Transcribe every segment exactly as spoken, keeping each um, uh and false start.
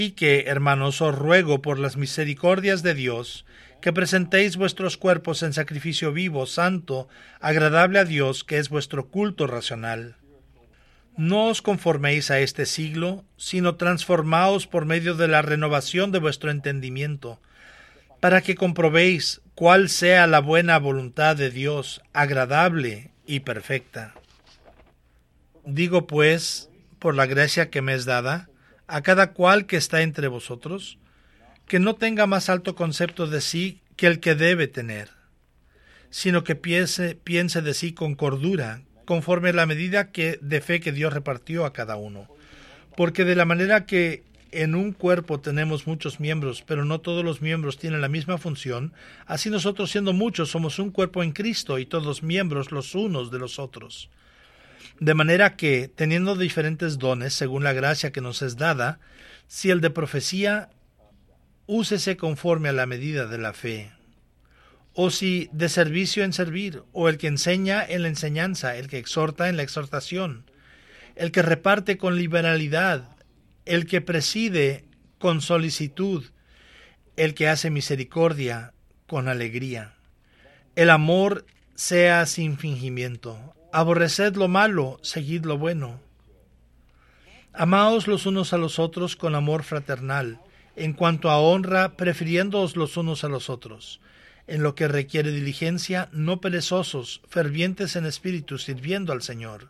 Y que, hermanos, os ruego por las misericordias de Dios, que presentéis vuestros cuerpos en sacrificio vivo, santo, agradable a Dios, que es vuestro culto racional. No os conforméis a este siglo, sino transformaos por medio de la renovación de vuestro entendimiento, para que comprobéis cuál sea la buena voluntad de Dios, agradable y perfecta. Digo pues, por la gracia que me es dada, a cada cual que está entre vosotros, que no tenga más alto concepto de sí que el que debe tener, sino que piense, piense de sí con cordura, conforme a la medida que, de fe que Dios repartió a cada uno. Porque de la manera que en un cuerpo tenemos muchos miembros, pero no todos los miembros tienen la misma función, así nosotros, siendo muchos, somos un cuerpo en Cristo y todos miembros los unos de los otros. De manera que, teniendo diferentes dones, según la gracia que nos es dada, si el de profecía, úsese conforme a la medida de la fe. O si de servicio en servir, o el que enseña en la enseñanza, el que exhorta en la exhortación, el que reparte con liberalidad, el que preside con solicitud, el que hace misericordia con alegría. El amor sea sin fingimiento. Aborreced lo malo, seguid lo bueno. Amaos los unos a los otros con amor fraternal, en cuanto a honra, prefiriéndoos los unos a los otros. En lo que requiere diligencia, no perezosos, fervientes en espíritu, sirviendo al Señor.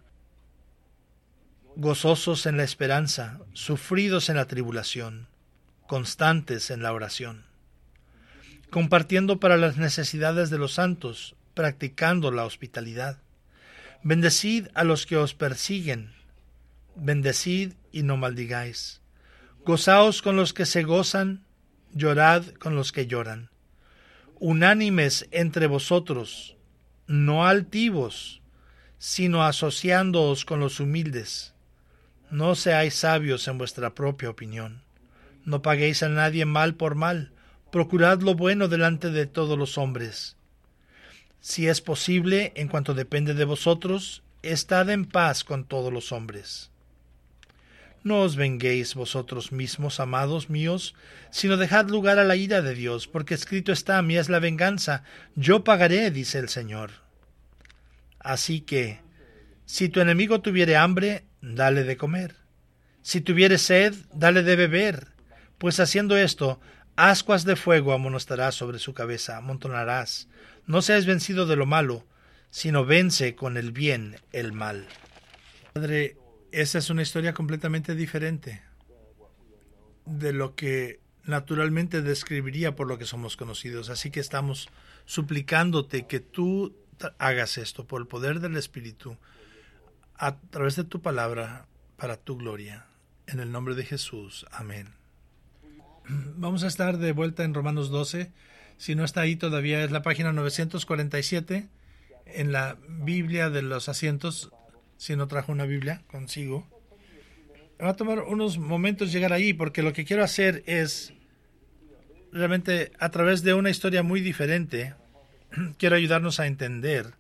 Gozosos en la esperanza, sufridos en la tribulación, constantes en la oración. Compartiendo para las necesidades de los santos, practicando la hospitalidad. Bendecid a los que os persiguen, bendecid y no maldigáis. Gozaos con los que se gozan, llorad con los que lloran. Unánimes entre vosotros, no altivos, sino asociándoos con los humildes. No seáis sabios en vuestra propia opinión. No paguéis a nadie mal por mal, procurad lo bueno delante de todos los hombres. Si es posible, en cuanto depende de vosotros, estad en paz con todos los hombres. No os venguéis vosotros mismos, amados míos, sino dejad lugar a la ira de Dios, porque escrito está: mía es la venganza, yo pagaré, dice el Señor. Así que, si tu enemigo tuviere hambre, dale de comer. Si tuviere sed, dale de beber, pues haciendo esto, ascuas de fuego amonestarás sobre su cabeza, amontonarás. No seas vencido de lo malo, sino vence con el bien el mal. Padre, esa es una historia completamente diferente de lo que naturalmente describiría por lo que somos conocidos. Así que estamos suplicándote que tú hagas esto por el poder del Espíritu, a través de tu palabra, para tu gloria. En el nombre de Jesús. Amén. Vamos a estar de vuelta en Romanos doce. Si no está ahí todavía, es la página novecientos cuarenta y siete en la Biblia de los asientos. Si no trajo una Biblia consigo, me va a tomar unos momentos llegar ahí, porque lo que quiero hacer es realmente, a través de una historia muy diferente, quiero ayudarnos a entender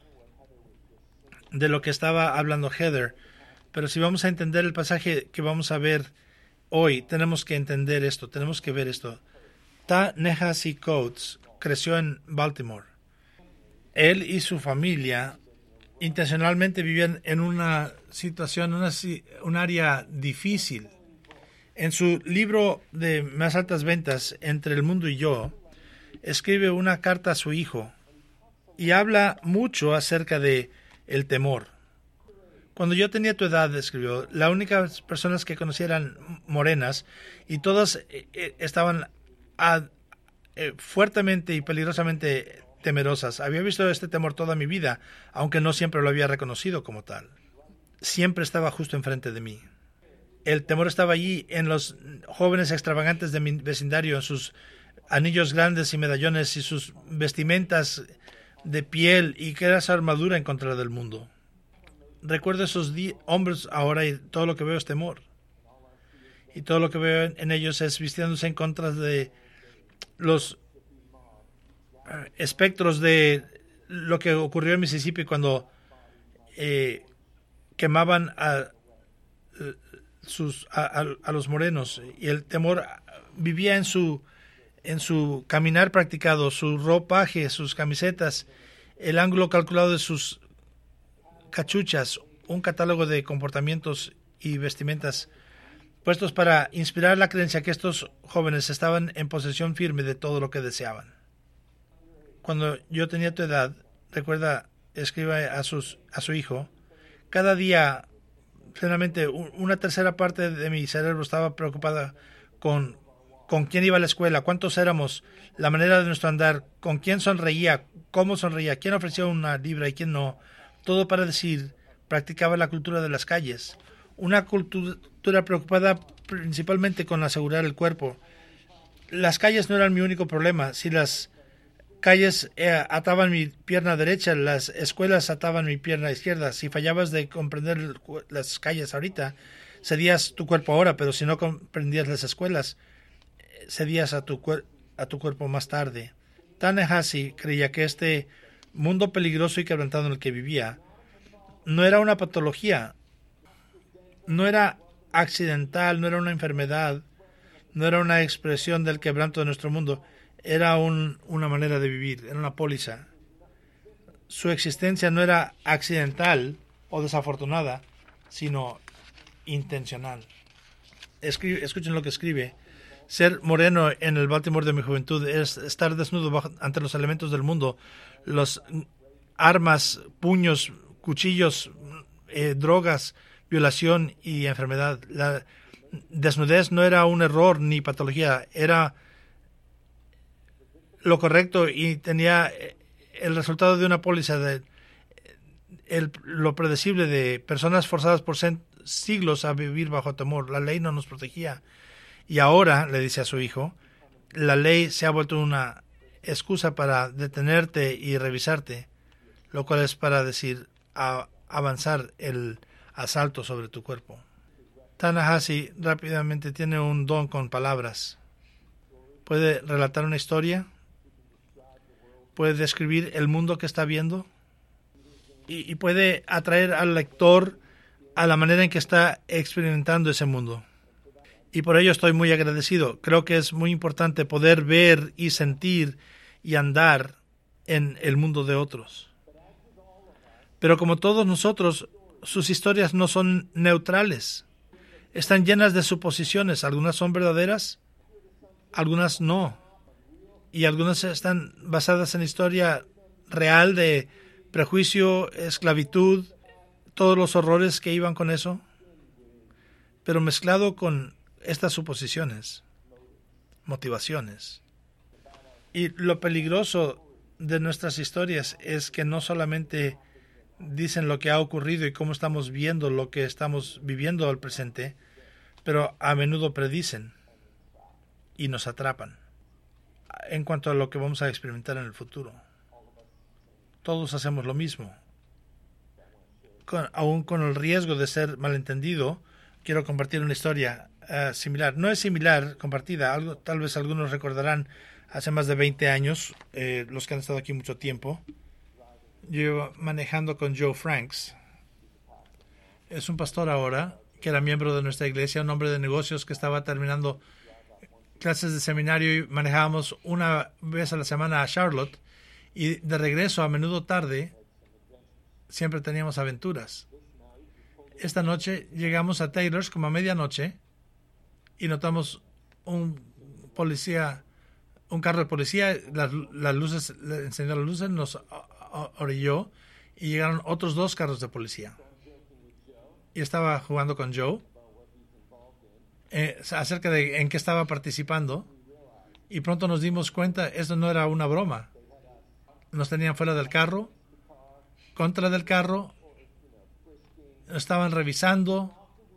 de lo que estaba hablando Heather. Pero si vamos a entender el pasaje que vamos a ver hoy, tenemos que entender esto, tenemos que ver esto. Ta-Nehisi Coates creció en Baltimore. Él y su familia intencionalmente vivían en una situación, una, un área difícil. En su libro de Más altas ventas, Entre el mundo y yo, escribe una carta a su hijo y habla mucho acerca de el temor. Cuando yo tenía tu edad, escribió, las únicas personas que conocía eran morenas y todas eh, estaban a, eh, fuertemente y peligrosamente temerosas. Había visto este temor toda mi vida, aunque no siempre lo había reconocido como tal. Siempre estaba justo enfrente de mí. El temor estaba allí en los jóvenes extravagantes de mi vecindario, en sus anillos grandes y medallones y sus vestimentas de piel y que era esa armadura en contra del mundo. Recuerdo esos hombres ahora y todo lo que veo es temor. Y todo lo que veo en ellos es vistiéndose en contra de los espectros de lo que ocurrió en Mississippi cuando eh, quemaban a sus, a, a, a los morenos, y el temor vivía en su, en su caminar practicado, su ropaje, sus camisetas, el ángulo calculado de sus cachuchas, un catálogo de comportamientos y vestimentas puestos para inspirar la creencia que estos jóvenes estaban en posesión firme de todo lo que deseaban. Cuando yo tenía tu edad, recuerda, escriba a, sus, a su hijo, cada día, generalmente, una tercera parte de mi cerebro estaba preocupada con, con quién iba a la escuela, cuántos éramos, la manera de nuestro andar, con quién sonreía, cómo sonreía, quién ofrecía una libra y quién no. Todo para decir, practicaba la cultura de las calles. Una cultura preocupada principalmente con asegurar el cuerpo. Las calles no eran mi único problema. Si las calles eh, ataban mi pierna derecha, las escuelas ataban mi pierna izquierda. Si fallabas de comprender las calles ahorita, cedías tu cuerpo ahora, pero si no comprendías las escuelas, cedías a tu, a tu cuerpo más tarde. Ta-Nehisi creía que este mundo peligroso y quebrantado en el que vivía no era una patología, no era accidental, no era una enfermedad, no era una expresión del quebranto de nuestro mundo, era un, una manera de vivir, era una póliza. Su existencia no era accidental o desafortunada, sino intencional. Escribe, escuchen lo que escribe. Ser moreno en el Baltimore de mi juventud es estar desnudo bajo, ante los elementos del mundo, los armas, puños, cuchillos, eh, drogas, violación y enfermedad. La desnudez no era un error ni patología, era lo correcto y tenía el resultado de una póliza de el, lo predecible de personas forzadas por siglos a vivir bajo temor. La ley no nos protegía. Y ahora, le dice a su hijo, la ley se ha vuelto una excusa para detenerte y revisarte, lo cual es para decir, a avanzar el asalto sobre tu cuerpo. Ta-Nehisi rápidamente tiene un don con palabras. Puede relatar una historia, puede describir el mundo que está viendo y, y puede atraer al lector a la manera en que está experimentando ese mundo. Y por ello estoy muy agradecido. Creo que es muy importante poder ver y sentir y andar en el mundo de otros. Pero como todos nosotros, sus historias no son neutrales. Están llenas de suposiciones. Algunas son verdaderas, algunas no. Y algunas están basadas en historia real de prejuicio, esclavitud, todos los horrores que iban con eso. Pero mezclado con estas suposiciones, motivaciones. Y lo peligroso de nuestras historias es que no solamente dicen lo que ha ocurrido y cómo estamos viendo lo que estamos viviendo al presente, pero a menudo predicen y nos atrapan en cuanto a lo que vamos a experimentar en el futuro. Todos hacemos lo mismo. Con, aún con el riesgo de ser malentendido, quiero compartir una historia uh, similar. No es similar, compartida. Algo, tal vez algunos recordarán hace más de veinte años, eh, los que han estado aquí mucho tiempo. Yo iba manejando con Joe Franks. Es un pastor ahora, que era miembro de nuestra iglesia, un hombre de negocios que estaba terminando clases de seminario y manejábamos una vez a la semana a Charlotte y de regreso, a menudo tarde, siempre teníamos aventuras. Esta noche llegamos a Taylor's como a medianoche y notamos un policía, un carro de policía, las, las luces, le encendió las luces, nos orilló y llegaron otros dos carros de policía. Y estaba jugando con Joe eh, acerca de en qué estaba participando y pronto nos dimos cuenta, esto no era una broma. Nos tenían fuera del carro, contra del carro, estaban revisando.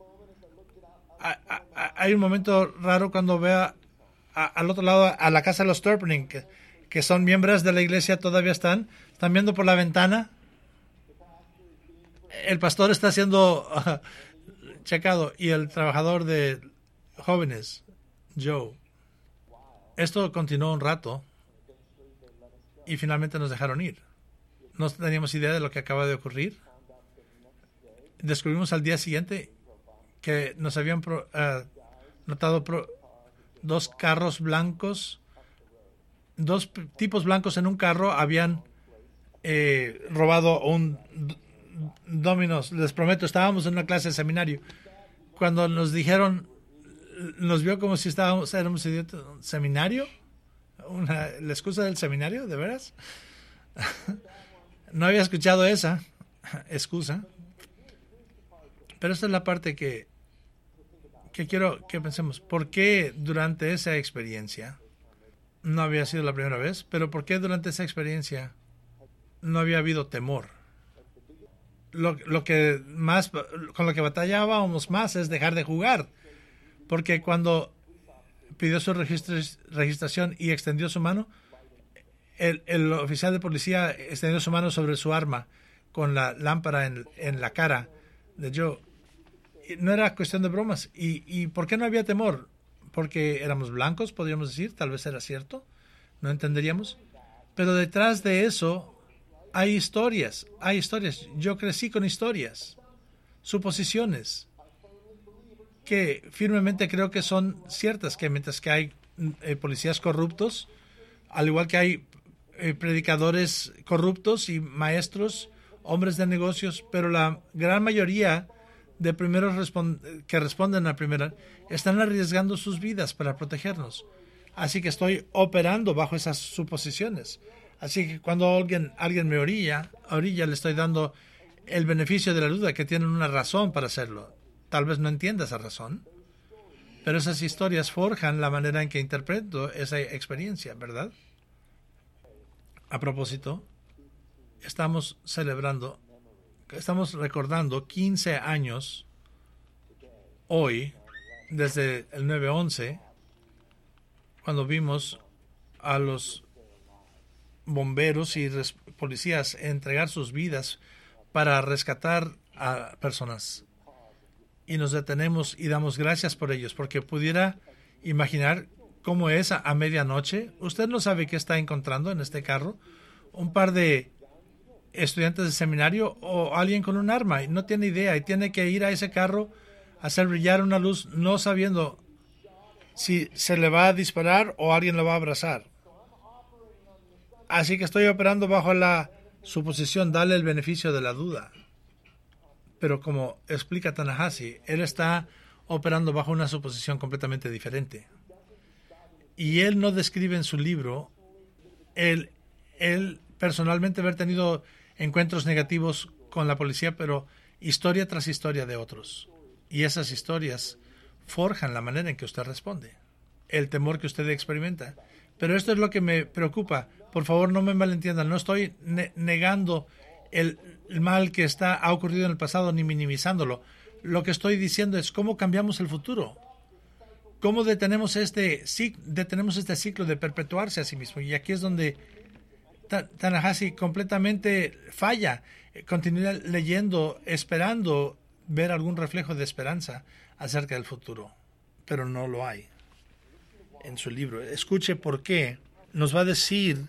Hay un momento raro cuando veo a, al otro lado a la casa de los Turpning, que, que son miembros de la iglesia, todavía están, están viendo por la ventana. El pastor está siendo uh, checado y el trabajador de jóvenes, Joe. Esto continuó un rato y finalmente nos dejaron ir. No teníamos idea de lo que acaba de ocurrir. Descubrimos al día siguiente que nos habían pro, uh, notado pro, dos carros blancos, dos p- tipos blancos en un carro habían eh, robado un d- Domino's. Les prometo, estábamos en una clase de seminario. Cuando nos dijeron, nos vio como si estábamos, éramos idiotas. ¿Seminario? Una, ¿La excusa del seminario? ¿De veras? No había escuchado esa excusa. Pero esta es la parte que, que quiero que pensemos. ¿Por qué durante esa experiencia, no había sido la primera vez, pero por qué durante esa experiencia no había habido temor? Lo, lo que más, con lo que batallábamos más es dejar de jugar. Porque cuando pidió su registr- registración y extendió su mano, el, el oficial de policía extendió su mano sobre su arma con la lámpara en, en la cara de Joe. No era cuestión de bromas. ¿Y, ¿Y por qué no había temor? Porque éramos blancos, podríamos decir, tal vez era cierto, no entenderíamos. Pero detrás de eso hay historias, hay historias. Yo crecí con historias, suposiciones, que firmemente creo que son ciertas, que mientras que hay eh, policías corruptos, al igual que hay eh, predicadores corruptos y maestros, hombres de negocios, pero la gran mayoría de primeros respond- que responden a primera están arriesgando sus vidas para protegernos. Así que estoy operando bajo esas suposiciones. Así que cuando alguien, alguien me orilla, orilla, le estoy dando el beneficio de la duda, que tienen una razón para hacerlo. Tal vez no entienda esa razón, pero esas historias forjan la manera en que interpreto esa experiencia, ¿verdad? A propósito, estamos celebrando, estamos recordando quince años hoy, desde el nueve once, cuando vimos a los bomberos y res- policías entregar sus vidas para rescatar a personas. Y nos detenemos y damos gracias por ellos, porque pudiera imaginar cómo es a, a medianoche. Usted no sabe qué está encontrando en este carro. Un par de estudiantes de seminario o alguien con un arma y no tiene idea y tiene que ir a ese carro a hacer brillar una luz, no sabiendo si se le va a disparar o alguien lo va a abrazar. Así que estoy operando bajo la suposición, darle el beneficio de la duda. Pero como explica Ta-Nehisi, él está operando bajo una suposición completamente diferente. Y él no describe en su libro el, él personalmente haber tenido encuentros negativos con la policía, pero historia tras historia de otros. Y esas historias forjan la manera en que usted responde, el temor que usted experimenta. Pero esto es lo que me preocupa. Por favor, no me malentiendan. No estoy ne- negando el, el mal que está, ha ocurrido en el pasado ni minimizándolo. Lo que estoy diciendo es cómo cambiamos el futuro. Cómo detenemos este, detenemos este ciclo de perpetuarse a sí mismo. Y aquí es donde Ta-Nehisi completamente falla. Continúa leyendo, esperando ver algún reflejo de esperanza acerca del futuro. Pero no lo hay en su libro. Escuche por qué. Nos va a decir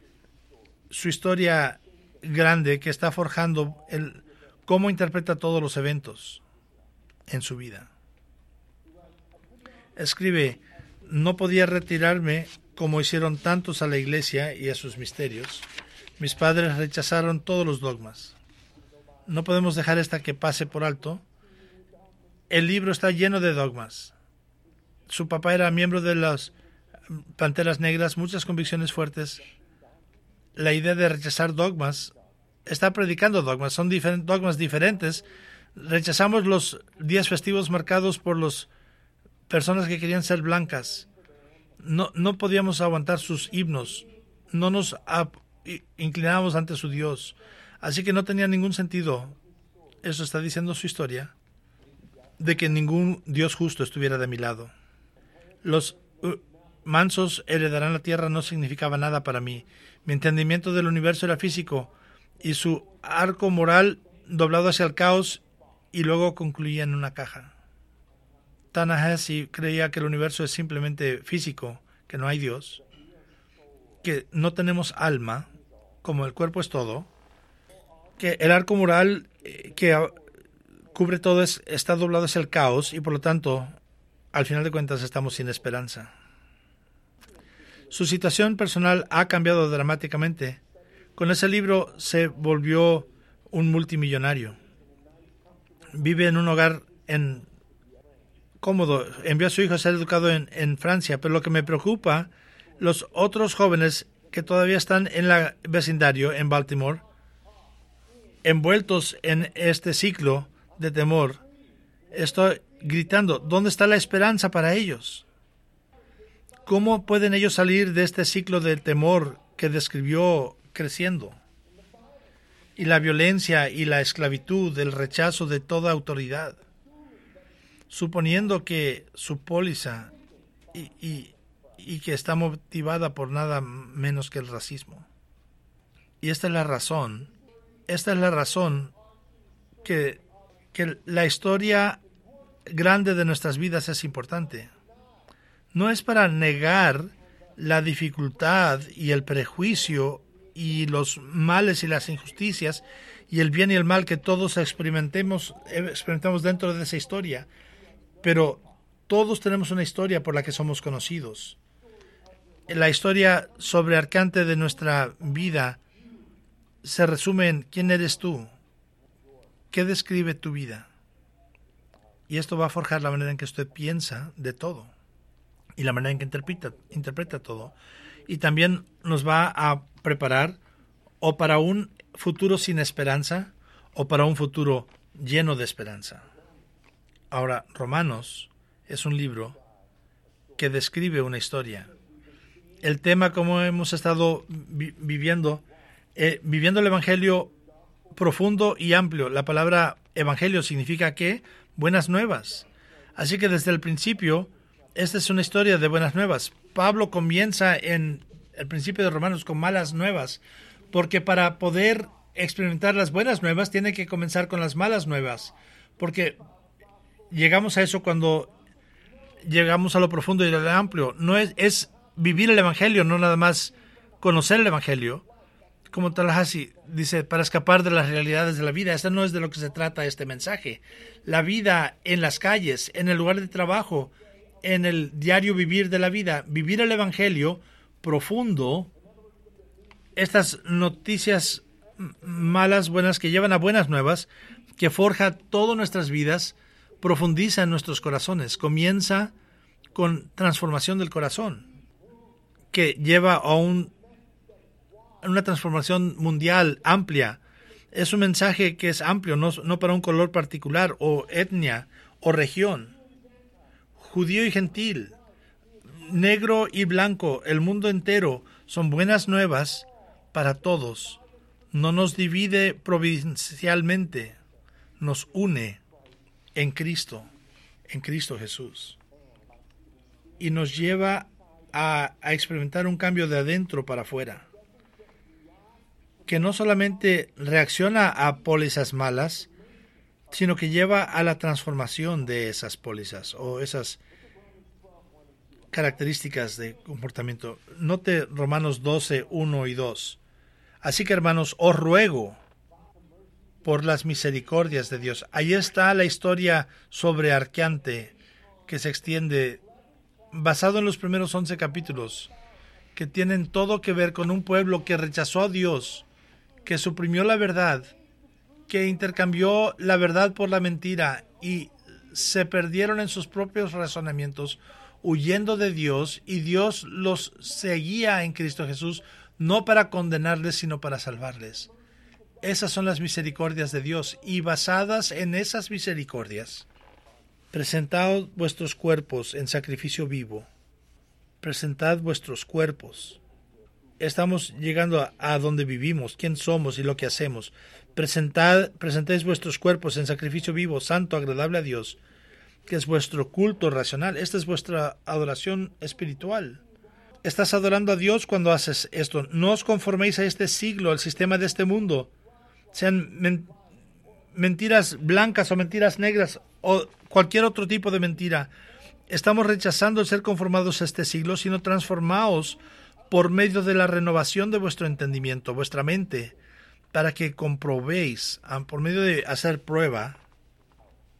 su historia grande que está forjando el cómo interpreta todos los eventos en su vida. Escribe: no podía retirarme como hicieron tantos a la iglesia y a sus misterios. Mis padres rechazaron todos los dogmas. No podemos dejar esta que pase por alto. El libro está lleno de dogmas. Su papá era miembro de las Panteras Negras, muchas convicciones fuertes. La idea de rechazar dogmas, está predicando dogmas, son difer- dogmas diferentes. Rechazamos los días festivos marcados por las personas que querían ser blancas. No, no podíamos aguantar sus himnos, no nos ap- inclinábamos ante su Dios, así que no tenía ningún sentido, eso está diciendo su historia, de que ningún Dios justo estuviera de mi lado. Los uh, mansos heredarán la tierra no significaba nada para mí. Mi entendimiento del universo era físico y su arco moral doblado hacia el caos y luego concluía en una caja. Ta-Nehisi creía que el universo es simplemente físico, que no hay Dios, que no tenemos alma, como el cuerpo es todo, que el arco moral, eh, que cubre todo, es, está doblado hacia el caos y por lo tanto, al final de cuentas, estamos sin esperanza. Su situación personal ha cambiado dramáticamente. Con ese libro se volvió un multimillonario. Vive en un hogar en cómodo. Envió a su hijo a ser educado en, en Francia. Pero lo que me preocupa, los otros jóvenes que todavía están en el vecindario, en Baltimore, envueltos en este ciclo de temor, estoy gritando, ¿dónde está la esperanza para ellos? ¿Cómo pueden ellos salir de este ciclo de temor que describió creciendo? Y la violencia y la esclavitud, el rechazo de toda autoridad. Suponiendo que su póliza y, y, y que está motivada por nada menos que el racismo. Y esta es la razón, esta es la razón que, que la historia grande de nuestras vidas es importante. No es para negar la dificultad y el prejuicio y los males y las injusticias y el bien y el mal que todos experimentemos, experimentamos dentro de esa historia. Pero todos tenemos una historia por la que somos conocidos. La historia sobrearcante de nuestra vida se resume en ¿quién eres tú? ¿Qué describe tu vida? Y esto va a forjar la manera en que usted piensa de todo y la manera en que interpreta, interpreta todo. Y también nos va a preparar o para un futuro sin esperanza o para un futuro lleno de esperanza. Ahora, Romanos es un libro que describe una historia. El tema, como hemos estado vi- viviendo, eh, viviendo el Evangelio profundo y amplio. La palabra Evangelio significa ¿qué? Buenas nuevas. Así que desde el principio, esta es una historia de buenas nuevas. Pablo comienza en el principio de Romanos con malas nuevas, porque para poder experimentar las buenas nuevas tiene que comenzar con las malas nuevas, porque llegamos a eso cuando llegamos a lo profundo y a lo amplio. No es, es vivir el Evangelio, no nada más conocer el Evangelio. Como Tallahassee dice, para escapar de las realidades de la vida. Esto no es de lo que se trata este mensaje. La vida en las calles, en el lugar de trabajo, en el diario vivir de la vida, vivir el Evangelio profundo, estas noticias malas, buenas, que llevan a buenas nuevas, que forja todas nuestras vidas, profundiza en nuestros corazones, comienza con transformación del corazón, que lleva a un, una transformación mundial amplia. Es un mensaje que es amplio, no, no para un color particular, o etnia, o región. Judío y gentil, negro y blanco, el mundo entero, son buenas nuevas para todos. No nos divide provincialmente, nos une en Cristo, en Cristo Jesús. Y nos lleva a, a experimentar un cambio de adentro para afuera, que no solamente reacciona a pólizas malas, sino que lleva a la transformación de esas pólizas o esas características de comportamiento. Note Romanos doce, uno y dos. Así que, hermanos, os ruego por las misericordias de Dios. Ahí está la historia sobrearqueante que se extiende, basado en los primeros once capítulos, que tienen todo que ver con un pueblo que rechazó a Dios, que suprimió la verdad, que intercambió la verdad por la mentira y se perdieron en sus propios razonamientos, huyendo de Dios, y Dios los seguía en Cristo Jesús, no para condenarles, sino para salvarles. Esas son las misericordias de Dios, y basadas en esas misericordias, presentad vuestros cuerpos en sacrificio vivo. Presentad vuestros cuerpos. Estamos llegando a, a donde vivimos, quién somos y lo que hacemos. Presentad, presentéis vuestros cuerpos en sacrificio vivo, santo, agradable a Dios, que es vuestro culto racional. Esta es vuestra adoración espiritual. Estás adorando a Dios cuando haces esto. No os conforméis a este siglo, al sistema de este mundo. Sean men- mentiras blancas o mentiras negras o cualquier otro tipo de mentira. Estamos rechazando el ser conformados a este siglo, sino transformaos por medio de la renovación de vuestro entendimiento, vuestra mente, para que comprobéis, por medio de hacer prueba,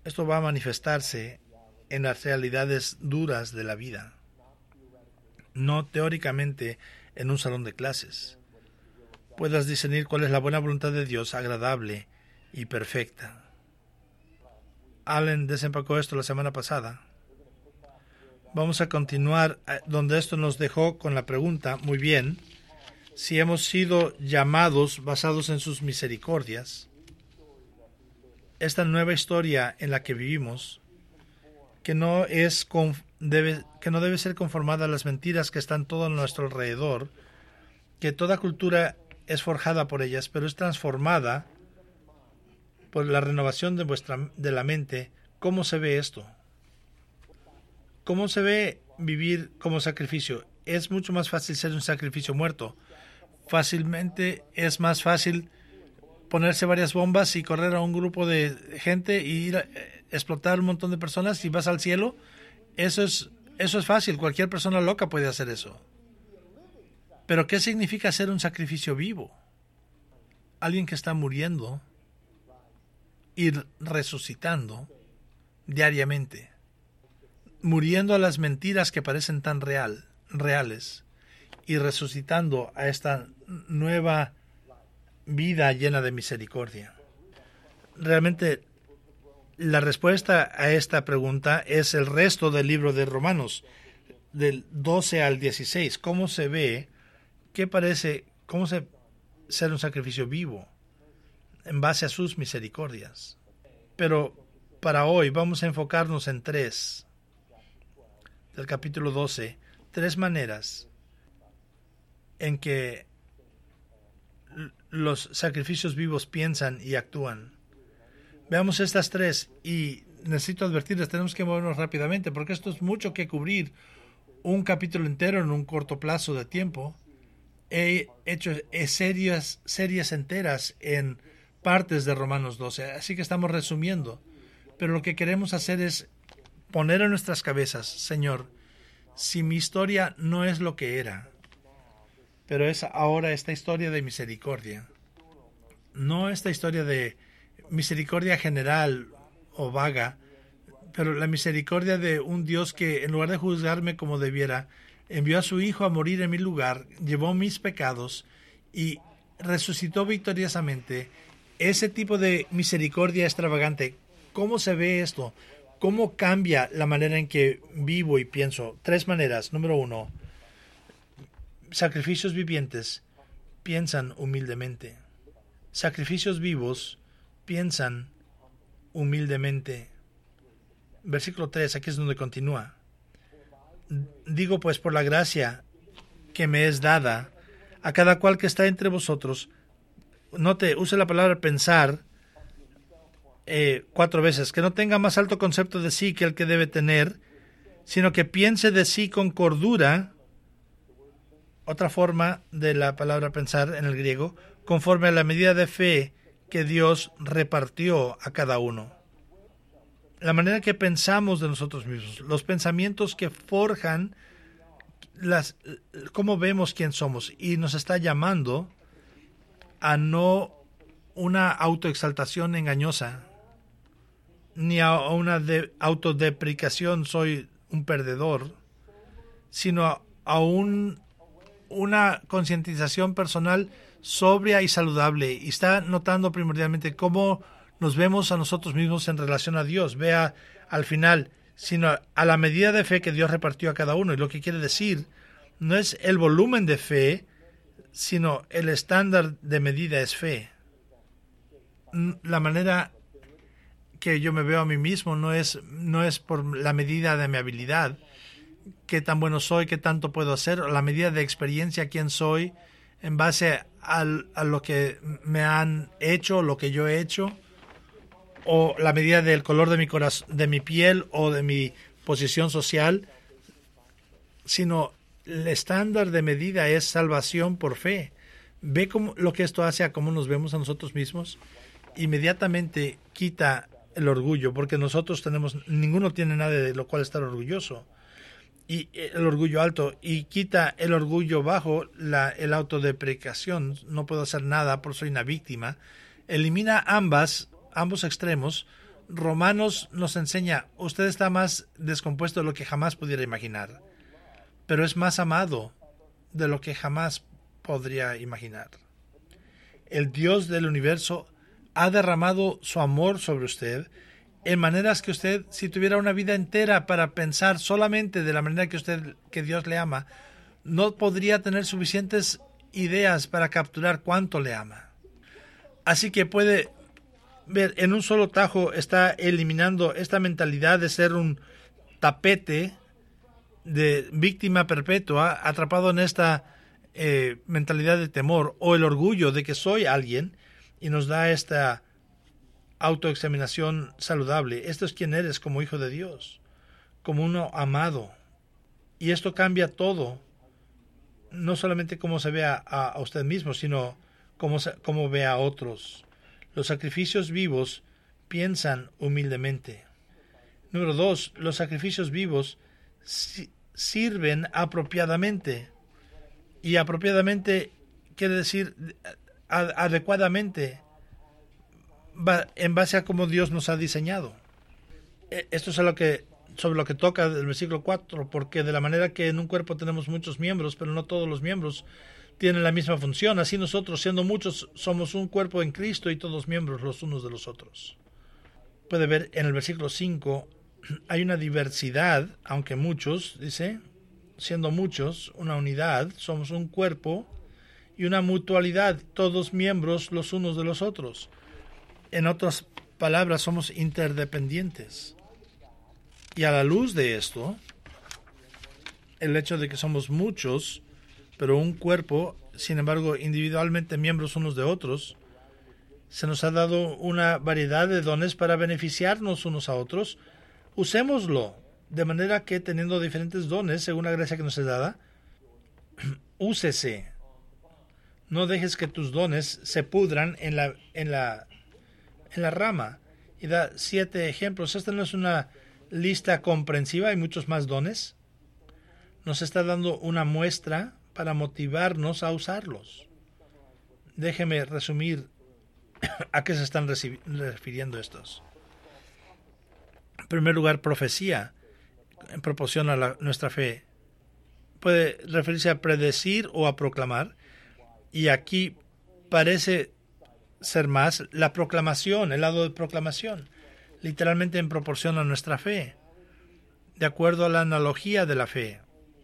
Esto va a manifestarse en las realidades duras de la vida, no teóricamente en un salón de clases. Puedas discernir cuál es la buena voluntad de Dios, agradable y perfecta. Allen desempacó esto la semana pasada. Vamos a continuar donde esto nos dejó con la pregunta, muy bien, si hemos sido llamados basados en sus misericordias. Esta nueva historia en la que vivimos, que no es debe, que no debe ser conformada a las mentiras que están todo a nuestro alrededor, que toda cultura es forjada por ellas, pero es transformada por la renovación de vuestra de la mente. ¿Cómo se ve esto? ¿Cómo se ve vivir como sacrificio? Es mucho más fácil ser un sacrificio muerto. Fácilmente es más fácil ponerse varias bombas y correr a un grupo de gente y ir a explotar un montón de personas y vas al cielo. Eso es, eso es fácil. Cualquier persona loca puede hacer eso. Pero ¿qué significa ser un sacrificio vivo? Alguien que está muriendo y resucitando diariamente, muriendo a las mentiras que parecen tan real, reales, y resucitando a esta nueva vida llena de misericordia. Realmente, la respuesta a esta pregunta es el resto del libro de Romanos, del doce al dieciséis. ¿Cómo se ve? ¿Qué parece? ¿Cómo se ser un sacrificio vivo en base a sus misericordias? Pero para hoy vamos a enfocarnos en tres, del capítulo doce, tres maneras en que los sacrificios vivos piensan y actúan. Veamos estas tres y necesito advertirles, tenemos que movernos rápidamente porque esto es mucho que cubrir, un capítulo entero en un corto plazo de tiempo. He hecho series, series enteras en partes de Romanos doce, así que estamos resumiendo. Pero lo que queremos hacer es poner en nuestras cabezas, Señor, si mi historia no es lo que era, pero es ahora esta historia de misericordia, no esta historia de misericordia general o vaga, pero la misericordia de un Dios que en lugar de juzgarme como debiera, envió a su Hijo a morir en mi lugar, llevó mis pecados y resucitó victoriosamente. Ese tipo de misericordia extravagante, ¿cómo se ve esto? ¿Cómo cambia la manera en que vivo y pienso? Tres maneras. Número uno, sacrificios vivientes piensan humildemente. Sacrificios vivos piensan humildemente. Versículo tres, aquí es donde continúa. Digo pues por la gracia que me es dada a cada cual que está entre vosotros. Note, use la palabra pensar eh, cuatro veces. Que no tenga más alto concepto de sí que el que debe tener, sino que piense de sí con cordura. Otra forma de la palabra pensar en el griego, conforme a la medida de fe que Dios repartió a cada uno. La manera que pensamos de nosotros mismos, los pensamientos que forjan las, cómo vemos quién somos, y nos está llamando a no una autoexaltación engañosa, ni a una de, autodeprecación, soy un perdedor, sino a, a un, una concientización personal sobria y saludable, y está notando primordialmente cómo nos vemos a nosotros mismos en relación a Dios. Vea al final, sino a la medida de fe que Dios repartió a cada uno. Y lo que quiere decir no es el volumen de fe, sino el estándar de medida es fe. La manera que yo me veo a mí mismo no es, no es por la medida de mi habilidad, qué tan bueno soy, qué tanto puedo hacer, o la medida de experiencia, quién soy, en base al, a lo que me han hecho, lo que yo he hecho, o la medida del color de mi corazón, de mi piel o de mi posición social, sino el estándar de medida es salvación por fe. Ve cómo, lo que esto hace a cómo nos vemos a nosotros mismos. Inmediatamente quita el orgullo, porque nosotros tenemos, ninguno tiene nada de lo cual estar orgulloso, y el orgullo alto, y quita el orgullo bajo, la el autodeprecación, no puedo hacer nada por soy una víctima. Elimina ambas ambos extremos, Romanos nos enseña, usted está más descompuesto de lo que jamás pudiera imaginar, pero es más amado de lo que jamás podría imaginar. El Dios del universo ha derramado su amor sobre usted en maneras que usted, si tuviera una vida entera para pensar solamente de la manera que usted, que Dios le ama, no podría tener suficientes ideas para capturar cuánto le ama. Así que puede ver, en un solo tajo está eliminando esta mentalidad de ser un tapete de víctima perpetua, atrapado en esta eh, mentalidad de temor o el orgullo de que soy alguien, y nos da esta autoexaminación saludable. Esto es quien eres como hijo de Dios, como uno amado. Y esto cambia todo, no solamente cómo se ve a, a usted mismo, sino cómo, se, cómo ve a otros. Los sacrificios vivos piensan humildemente. Número dos, los sacrificios vivos si, sirven apropiadamente. Y apropiadamente quiere decir a, adecuadamente, en base a cómo Dios nos ha diseñado. Esto es a lo que, sobre lo que toca el versículo cuatro, porque de la manera que en un cuerpo tenemos muchos miembros, pero no todos los miembros tienen la misma función, así nosotros, siendo muchos, somos un cuerpo en Cristo y todos miembros los unos de los otros. Puede ver en el versículo cinco, hay una diversidad, aunque muchos, dice, siendo muchos, una unidad, somos un cuerpo y una mutualidad, todos miembros los unos de los otros. En otras palabras, somos interdependientes. Y a la luz de esto, el hecho de que somos muchos, pero un cuerpo, sin embargo, individualmente miembros unos de otros, se nos ha dado una variedad de dones para beneficiarnos unos a otros. Usémoslo, de manera que teniendo diferentes dones, según la gracia que nos es dada, úsese. No dejes que tus dones se pudran en la, en la, en la rama. Y da siete ejemplos. Esta no es una lista comprensiva, hay muchos más dones. Nos está dando una muestra para motivarnos a usarlos. Déjeme resumir a qué se están refiriendo estos. En primer lugar, profecía, en proporción a la, nuestra fe. Puede referirse a predecir o a proclamar. Y aquí parece ser más la proclamación, el lado de proclamación, literalmente en proporción a nuestra fe, de acuerdo a la analogía de la fe.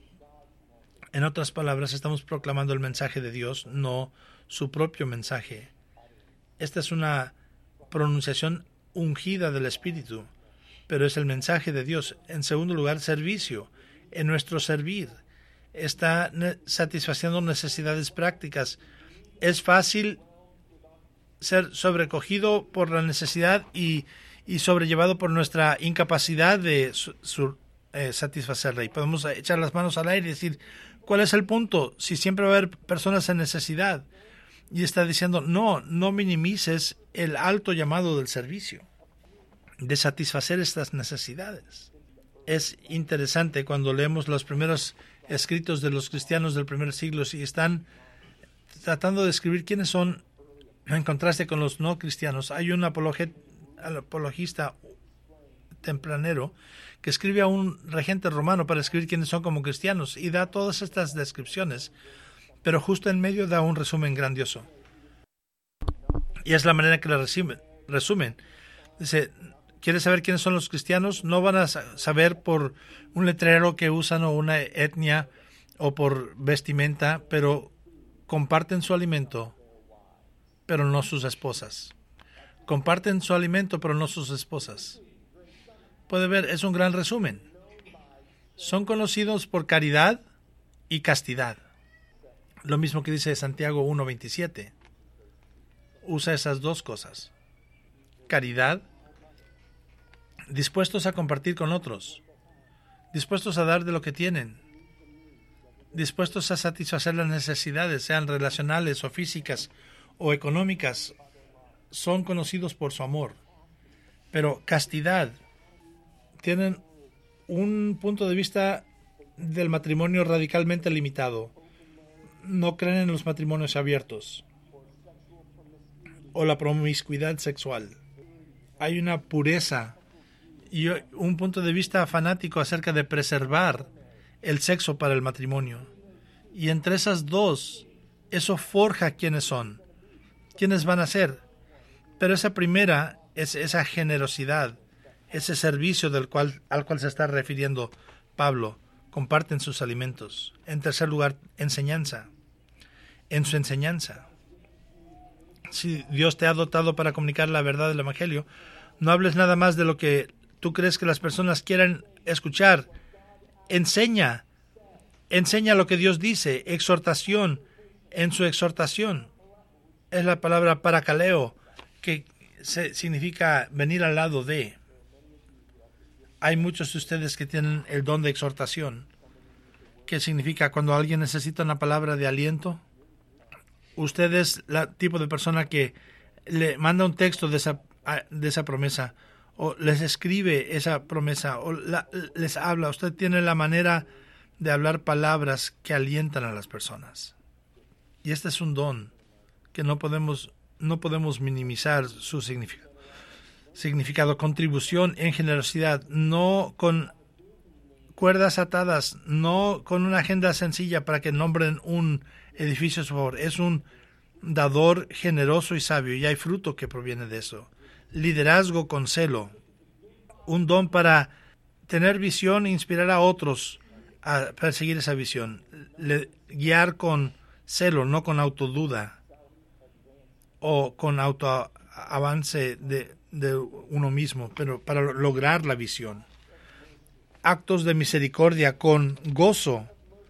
En otras palabras, estamos proclamando el mensaje de Dios, no su propio mensaje. Esta es una pronunciación ungida del Espíritu, pero es el mensaje de Dios. En segundo lugar, servicio. En nuestro servir está satisfaciendo necesidades prácticas. Es fácil ser sobrecogido por la necesidad y, y sobrellevado por nuestra incapacidad de su, su, eh, satisfacerla. Y podemos echar las manos al aire y decir, ¿cuál es el punto? Si siempre va a haber personas en necesidad. Y está diciendo, no, no minimices el alto llamado del servicio, de satisfacer estas necesidades. Es interesante cuando leemos los primeros escritos de los cristianos del primer siglo y están tratando de escribir quiénes son en contraste con los no cristianos. Hay un apologista tempranero que escribe a un regente romano para escribir quiénes son como cristianos y da todas estas descripciones, pero justo en medio da un resumen grandioso. Y es la manera que la resumen. resumen. Dice, ¿quieres saber quiénes son los cristianos? No van a saber por un letrero que usan o una etnia o por vestimenta, pero comparten su alimento, pero no sus esposas. Comparten su alimento, pero no sus esposas. Puede ver, es un gran resumen. Son conocidos por caridad y castidad. Lo mismo que dice Santiago uno veintisiete. Usa esas dos cosas. Caridad, dispuestos a compartir con otros, dispuestos a dar de lo que tienen, dispuestos a satisfacer las necesidades, sean relacionales o físicas o económicas, son conocidos por su amor. Pero castidad, tienen un punto de vista del matrimonio radicalmente limitado. No creen en los matrimonios abiertos o la promiscuidad sexual. hay una pureza y un punto de vista fanático acerca de preservar el sexo para el matrimonio. Y entre esas dos, eso forja quiénes son, quiénes van a ser. Pero esa primera es esa generosidad, ese servicio del cual, al cual se está refiriendo Pablo. Comparten sus alimentos. En tercer lugar, enseñanza. En su enseñanza. Si Dios te ha dotado para comunicar la verdad del Evangelio, no hables nada más de lo que tú crees que las personas quieran escuchar. Enseña. Enseña lo que Dios dice. Exhortación. En su exhortación. Es la palabra parakaleo, que se, significa venir al lado de. Hay muchos de ustedes que tienen el don de exhortación, que significa cuando alguien necesita una palabra de aliento. Usted es el tipo de persona que le manda un texto de esa, de esa promesa, o les escribe esa promesa, o la, les habla. Usted tiene la manera de hablar palabras que alientan a las personas. Y este es un don que no podemos, no podemos minimizar su significado. Significado, contribución en generosidad, no con cuerdas atadas, no con una agenda sencilla para que nombren un edificio a su favor. Es un dador generoso y sabio, y hay fruto que proviene de eso. Liderazgo con celo, un don para tener visión e inspirar a otros a perseguir esa visión. Le, guiar con celo, no con autoduda o con autoavance de de uno mismo, pero para lograr la visión. Actos de misericordia con gozo.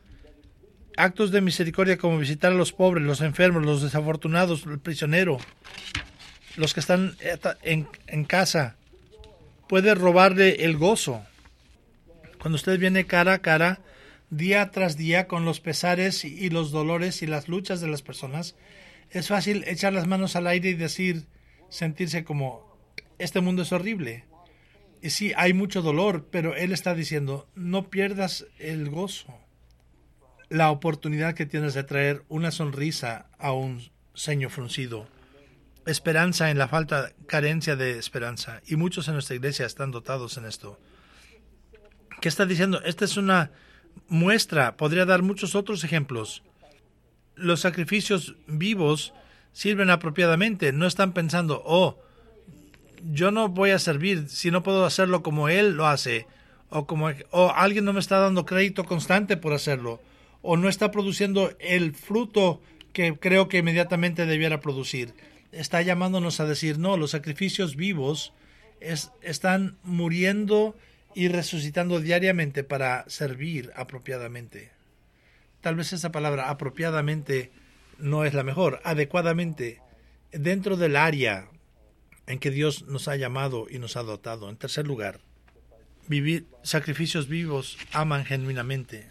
Actos de misericordia como visitar a los pobres, los enfermos, los desafortunados, el prisionero, los que están en, en casa. Puede robarle el gozo. Cuando usted viene cara a cara, día tras día, con los pesares y los dolores y las luchas de las personas, es fácil echar las manos al aire y decir, sentirse como, este mundo es horrible. Y sí, hay mucho dolor, pero él está diciendo, no pierdas el gozo. La oportunidad que tienes de traer una sonrisa a un ceño fruncido. Esperanza en la falta, carencia de esperanza. Y muchos en nuestra iglesia están dotados en esto. ¿Qué está diciendo? Esta es una muestra. Podría dar muchos otros ejemplos. Los sacrificios vivos sirven apropiadamente. No están pensando, oh, yo no voy a servir si no puedo hacerlo como él lo hace, o como o alguien no me está dando crédito constante por hacerlo, o no está produciendo el fruto que creo que inmediatamente debiera producir. Está llamándonos a decir, no, los sacrificios vivos es, están muriendo y resucitando diariamente para servir apropiadamente. Tal vez esa palabra apropiadamente no es la mejor, adecuadamente, dentro del área en que Dios nos ha llamado y nos ha dotado. En tercer lugar, vivir sacrificios vivos, aman genuinamente.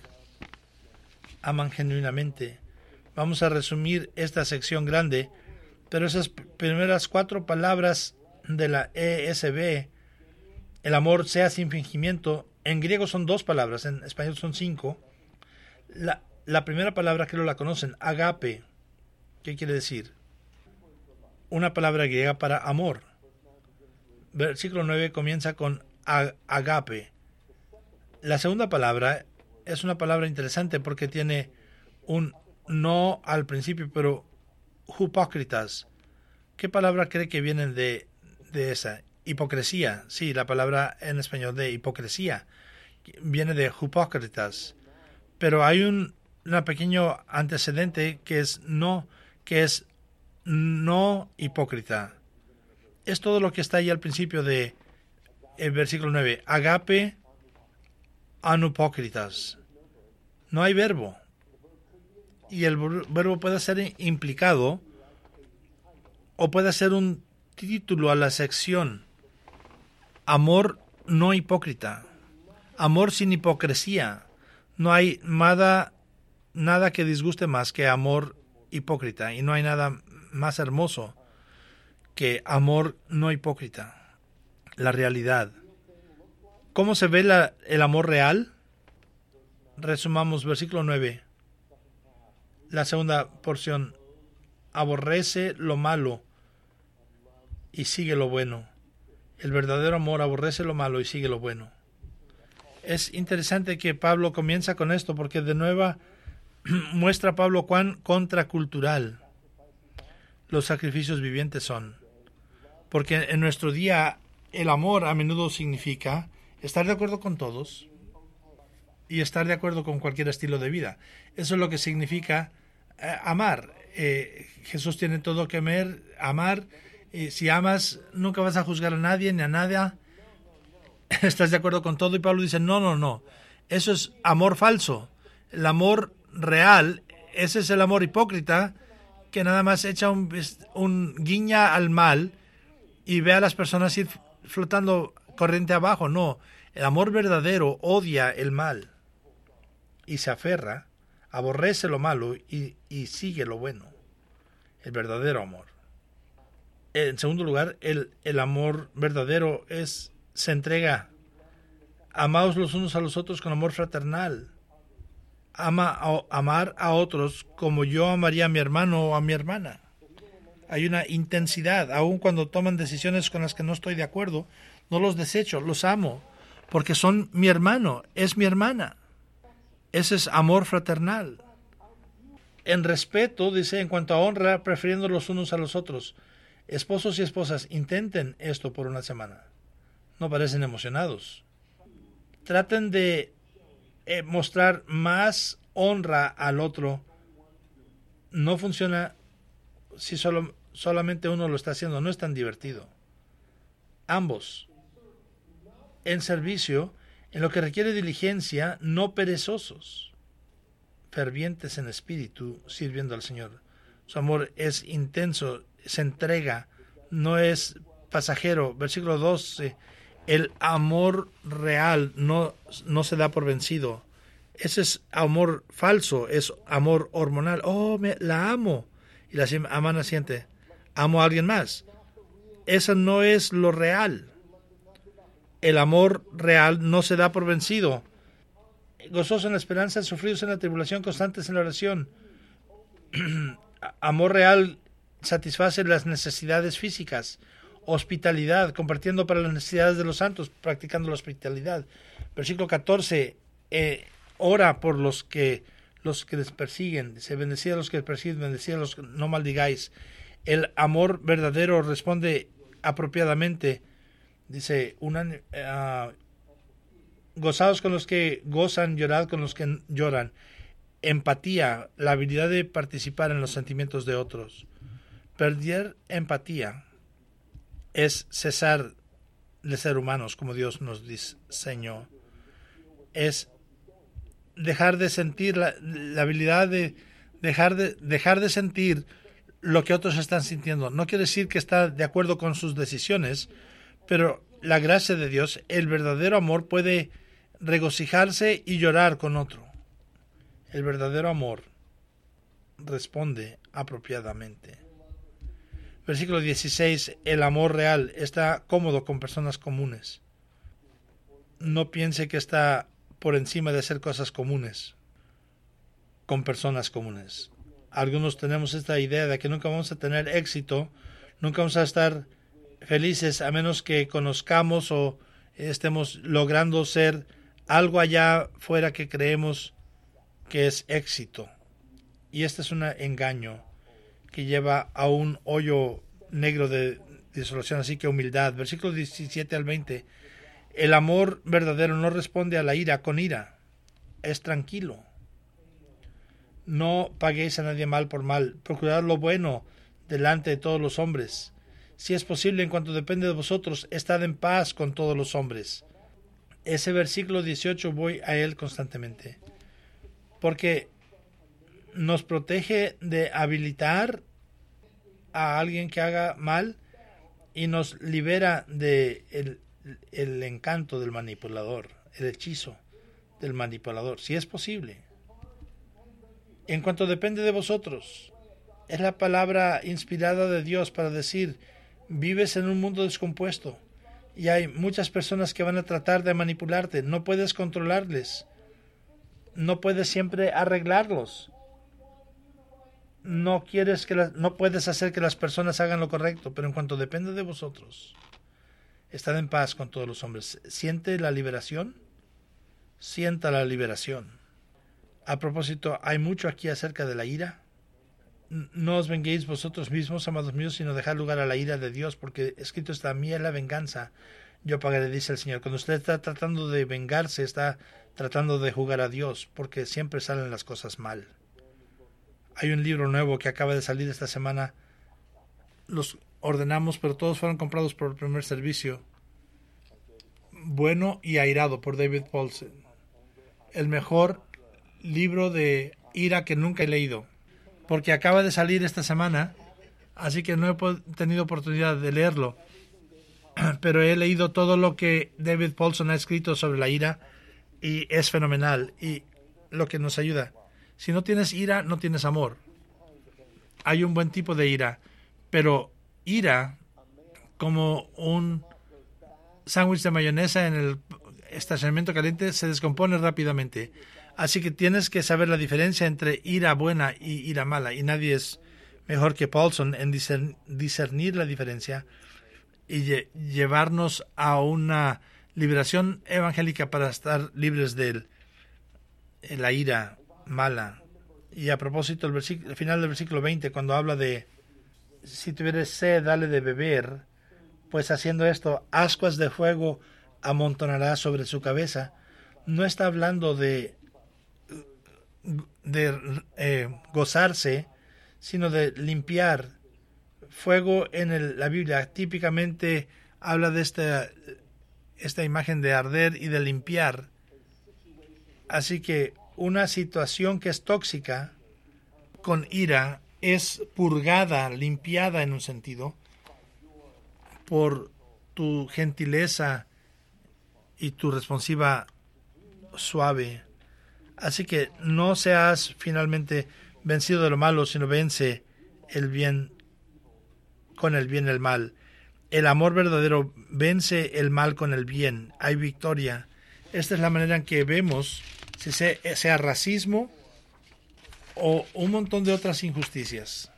Aman genuinamente. Vamos a resumir esta sección grande, pero esas primeras cuatro palabras de la E S V, el amor sea sin fingimiento, en griego son dos palabras, en español son cinco. La, la primera palabra creo la conocen, agape. ¿Qué quiere decir? Una palabra griega para amor. Versículo nueve comienza con agape. La segunda palabra es una palabra interesante porque tiene un no al principio, pero hipócritas. ¿Qué palabra cree que viene de, de esa? Hipocresía. Sí, la palabra en español de hipocresía viene de hipócritas. Pero hay un una pequeño antecedente que es no, que es no hipócrita. Es todo lo que está ahí al principio de el versículo nueve. Agape anupócritas. No hay verbo. Y el verbo puede ser implicado o puede ser un título a la sección. Amor no hipócrita. Amor sin hipocresía. No hay nada, nada que disguste más que amor hipócrita. Y no hay nada más hermoso que amor no hipócrita. La realidad. ¿Cómo se ve la, el amor real? Resumamos versículo nueve. La segunda porción. Aborrece lo malo y sigue lo bueno. El verdadero amor aborrece lo malo y sigue lo bueno. Es interesante que Pablo comienza con esto porque de nuevo muestra a Pablo cuán contracultural los sacrificios vivientes son. Porque en nuestro día el amor a menudo significa estar de acuerdo con todos y estar de acuerdo con cualquier estilo de vida. Eso es lo que significa eh, amar. Eh, Jesús tiene todo que ver, amar. Eh, si amas, nunca vas a juzgar a nadie ni a nada. Estás de acuerdo con todo. Y Pablo dice, no, no, no. Eso es amor falso. El amor real, ese es el amor hipócrita que nada más echa un, un guiña al mal y ve a las personas ir flotando corriente abajo. No, el amor verdadero odia el mal y se aferra, aborrece lo malo y, y sigue lo bueno. El verdadero amor. En segundo lugar, el, el amor verdadero es, se entrega. Amaos los unos a los otros con amor fraternal. Ama a, amar a otros como yo amaría a mi hermano o a mi hermana. Hay una intensidad, aun cuando toman decisiones con las que no estoy de acuerdo, no los desecho, los amo, porque son mi hermano, es mi hermana. Ese es amor fraternal. En respeto, dice, en cuanto a honra, prefiriendo los unos a los otros. Esposos y esposas, intenten esto por una semana. No parecen emocionados. Traten de eh, mostrar más honra al otro. No funciona si solo, solamente uno lo está haciendo. No es tan divertido. Ambos. En servicio, en lo que requiere diligencia, no perezosos. Fervientes en espíritu, sirviendo al Señor. Su amor es intenso, se entrega, no es pasajero. Versículo doce, el amor real no, no se da por vencido. Ese es amor falso, es amor hormonal. Oh, me, la amo. Y la amana siente, amo a alguien más. Eso no es lo real. El amor real no se da por vencido. Gozosos en la esperanza, sufridos en la tribulación, constantes en la oración. Amor real satisface las necesidades físicas. Hospitalidad, compartiendo para las necesidades de los santos, practicando la hospitalidad. Versículo catorce, eh, ora por los que los que les persiguen. Dice, bendecid a los que persiguen, bendecid a los que no maldigáis. El amor verdadero responde apropiadamente. Dice, una, uh, gozados con los que gozan, llorad con los que lloran. Empatía, la habilidad de participar en los sentimientos de otros. Perder empatía es cesar de ser humanos como Dios nos diseñó. Es dejar de sentir la, la habilidad de dejar de dejar de sentir lo que otros están sintiendo. No quiere decir que está de acuerdo con sus decisiones, pero la gracia de Dios, el verdadero amor puede regocijarse y llorar con otro. El verdadero amor responde apropiadamente. Versículo dieciséis, el amor real está cómodo con personas comunes. No piense que está por encima de hacer cosas comunes con personas comunes. Algunos tenemos esta idea de que nunca vamos a tener éxito, nunca vamos a estar felices a menos que conozcamos o estemos logrando ser algo allá fuera que creemos que es éxito. Y este es un engaño que lleva a un hoyo negro de disolución, así que humildad. Versículos diecisiete al veinte. El amor verdadero no responde a la ira con ira, es tranquilo. No paguéis a nadie mal por mal, procurad lo bueno delante de todos los hombres. Si es posible, en cuanto depende de vosotros, estad en paz con todos los hombres. Ese versículo dieciocho voy a él constantemente, porque nos protege de habilitar a alguien que haga mal y nos libera de el, el encanto del manipulador, el hechizo del manipulador, si es posible. En cuanto depende de vosotros, es la palabra inspirada de Dios para decir, vives en un mundo descompuesto y hay muchas personas que van a tratar de manipularte, no puedes controlarles, no puedes siempre arreglarlos. No quieres que la, no puedes hacer que las personas hagan lo correcto, pero en cuanto depende de vosotros, Estad en paz con todos los hombres. ¿Siente la liberación? Sienta la liberación. A propósito, hay mucho aquí acerca de la ira. No os venguéis vosotros mismos, amados míos, sino dejad lugar a la ira de Dios, porque escrito está: mía es la venganza, yo pagaré, dice el Señor. Cuando usted está tratando de vengarse, está tratando de jugar a Dios, porque siempre salen las cosas mal. Hay un libro nuevo que acaba de salir esta semana. Los ordenamos, pero todos fueron comprados por el primer servicio. Bueno y airado, por David Paulsen. El mejor libro de ira que nunca he leído, porque acaba de salir esta semana, así que no he tenido oportunidad de leerlo, pero he leído todo lo que David Paulson ha escrito sobre la ira y es fenomenal, y lo que nos ayuda. Si no tienes ira, no tienes amor. Hay un buen tipo de ira, pero ira como un sándwich de mayonesa en el estacionamiento caliente se descompone rápidamente. Así que tienes que saber la diferencia entre ira buena y ira mala, y nadie es mejor que Paulson en discernir la diferencia y lle- llevarnos a una liberación evangélica para estar libres de la ira mala. Y a propósito, el, versículo, el final del versículo veinte, cuando habla de si tuvieres sed, dale de beber, pues haciendo esto, ascuas de fuego amontonará sobre su cabeza, no está hablando de de eh, gozarse, sino de limpiar. Fuego en el, la Biblia típicamente habla de esta, esta imagen de arder y de limpiar. Así que una situación que es tóxica con ira es purgada, limpiada en un sentido, por tu gentileza y tu responsiva suave. Así que no seas finalmente vencido de lo malo, sino vence el bien con el bien el mal. El amor verdadero vence el mal con el bien. Hay victoria. Esta es la manera en que vemos, si sea, sea racismo o un montón de otras injusticias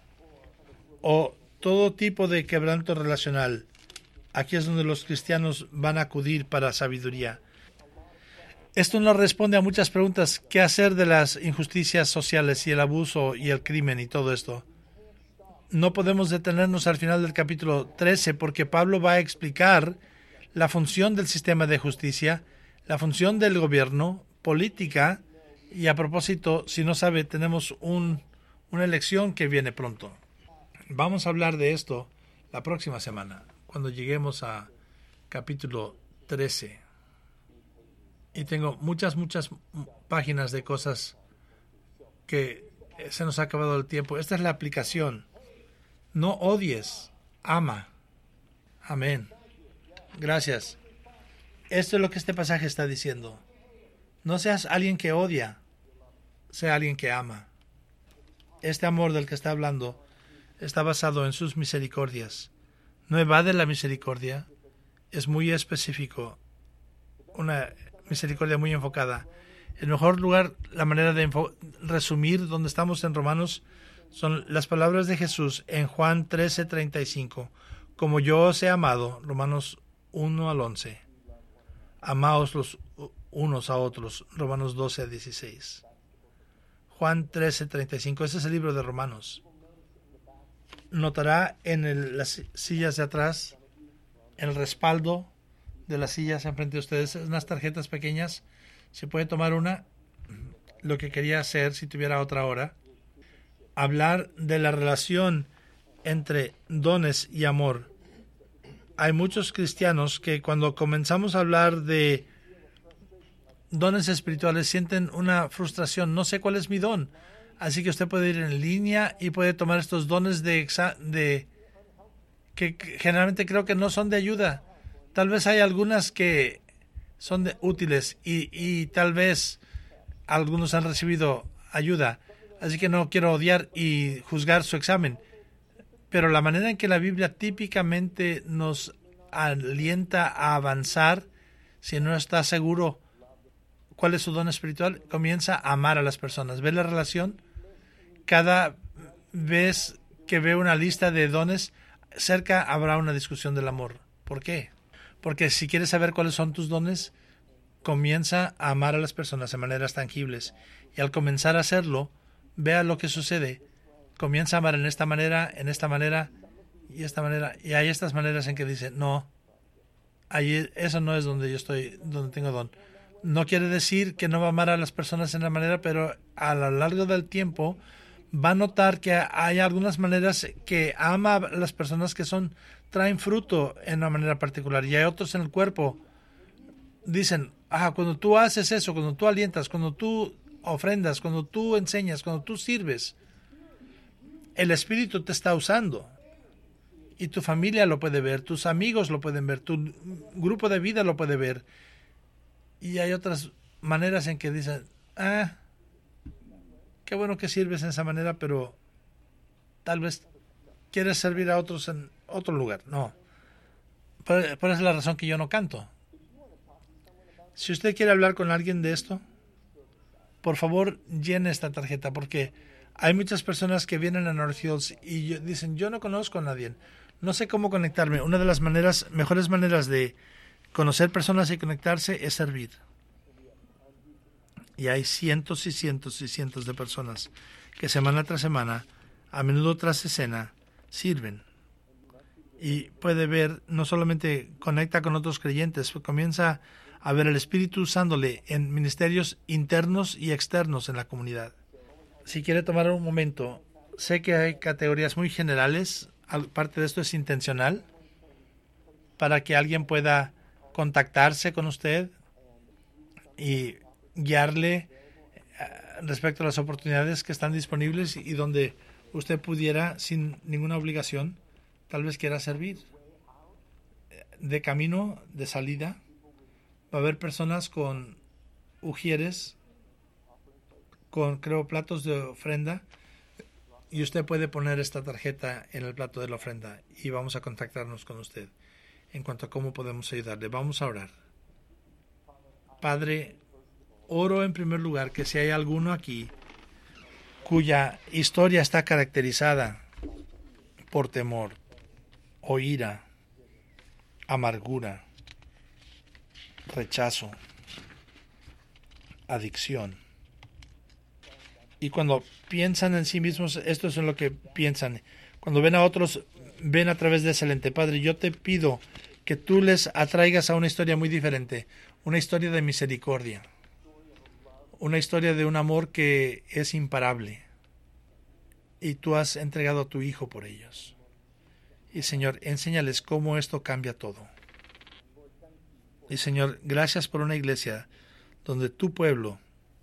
o todo tipo de quebranto relacional. Aquí es donde los cristianos van a acudir para sabiduría. Esto no responde a muchas preguntas. ¿Qué hacer de las injusticias sociales y el abuso y el crimen y todo esto? No podemos detenernos al final del capítulo trece, porque Pablo va a explicar la función del sistema de justicia, la función del gobierno, política, y a propósito, si no sabe, tenemos un, una elección que viene pronto. Vamos a hablar de esto la próxima semana, cuando lleguemos a capítulo trece. Y tengo muchas, muchas páginas de cosas que se nos ha acabado el tiempo. Esta es la aplicación. No odies, ama. Amén. Gracias. Esto es lo que este pasaje está diciendo. No seas alguien que odia, sea alguien que ama. Este amor del que está hablando está basado en sus misericordias. No evade la misericordia. Es muy específico. Una misericordia muy enfocada. El mejor lugar, la manera de resumir donde estamos en Romanos, son las palabras de Jesús en Juan trece treinta y cinco. Como yo os he amado, Romanos uno al once. Amaos los unos a otros, Romanos doce a dieciséis. Juan trece treinta y cinco. Ese es el libro de Romanos. Notará en el, las sillas de atrás, el respaldo de las sillas enfrente de ustedes, unas tarjetas pequeñas. Se puede tomar una. Lo que quería hacer, si tuviera otra hora, hablar de la relación entre dones y amor. Hay muchos cristianos que cuando comenzamos a hablar de dones espirituales sienten una frustración. No sé cuál es mi don. Así que usted puede ir en línea y puede tomar estos dones de, exa- de que generalmente creo que no son de ayuda. Tal vez hay algunas que son de, útiles y, y tal vez algunos han recibido ayuda. Así que no quiero odiar y juzgar su examen. Pero la manera en que la Biblia típicamente nos alienta a avanzar, si no está seguro cuál es su don espiritual, comienza a amar a las personas. ¿Ve la relación? Cada vez que ve una lista de dones, cerca habrá una discusión del amor. ¿Por qué? Porque si quieres saber cuáles son tus dones, comienza a amar a las personas de maneras tangibles. Y al comenzar a hacerlo, vea lo que sucede. Comienza a amar en esta manera, en esta manera y esta manera. Y hay estas maneras en que dice, no, ahí, eso no es donde yo estoy, donde tengo don. No quiere decir que no va a amar a las personas en la manera, pero a lo largo del tiempo va a notar que hay algunas maneras que ama a las personas que son traen fruto en una manera particular, y hay otros en el cuerpo. Dicen, ah, cuando tú haces eso, cuando tú alientas, cuando tú ofrendas, cuando tú enseñas, cuando tú sirves, el Espíritu te está usando. Y tu familia lo puede ver, tus amigos lo pueden ver, tu grupo de vida lo puede ver. Y hay otras maneras en que dicen, ah, qué bueno que sirves en esa manera, pero tal vez quieres servir a otros en otro lugar. No. Por, por esa es la razón que yo no canto. Si usted quiere hablar con alguien de esto, por favor, llene esta tarjeta, porque hay muchas personas que vienen a North Hills y yo, dicen, yo no conozco a nadie, no sé cómo conectarme. Una de las maneras, mejores maneras de conocer personas y conectarse es servir. Y hay cientos y cientos y cientos de personas que semana tras semana, a menudo tras escena, sirven. Y puede ver, no solamente conecta con otros creyentes, comienza a ver el Espíritu usándole en ministerios internos y externos en la comunidad. Si quiere tomar un momento, sé que hay categorías muy generales, parte de esto es intencional, para que alguien pueda contactarse con usted y guiarle respecto a las oportunidades que están disponibles y donde usted pudiera, sin ninguna obligación, tal vez quiera servir. De camino, de salida, va a haber personas con ujieres, con, creo, platos de ofrenda, y usted puede poner esta tarjeta en el plato de la ofrenda y vamos a contactarnos con usted en cuanto a cómo podemos ayudarle. Vamos a orar. Padre, oro en primer lugar que si hay alguno aquí cuya historia está caracterizada por temor o ira, amargura, rechazo, adicción, y cuando piensan en sí mismos, esto es en lo que piensan, cuando ven a otros, ven a través de ese lente. Padre, yo te pido que tú les atraigas a una historia muy diferente, una historia de misericordia, una historia de un amor que es imparable, y tú has entregado a tu Hijo por ellos. Y Señor, enséñales cómo esto cambia todo. Y Señor, gracias por una iglesia donde tu pueblo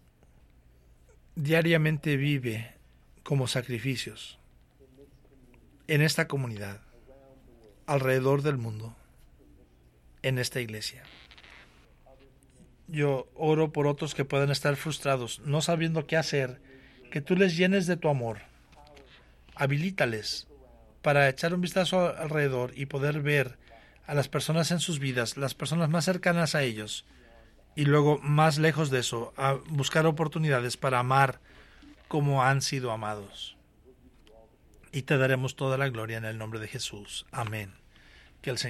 diariamente vive como sacrificios en esta comunidad, alrededor del mundo, en esta iglesia. Yo oro por otros que puedan estar frustrados, no sabiendo qué hacer, que tú les llenes de tu amor. Habilítales para echar un vistazo alrededor y poder ver a las personas en sus vidas, las personas más cercanas a ellos, y luego, más lejos de eso, a buscar oportunidades para amar como han sido amados. Y te daremos toda la gloria en el nombre de Jesús. Amén. Que el Señor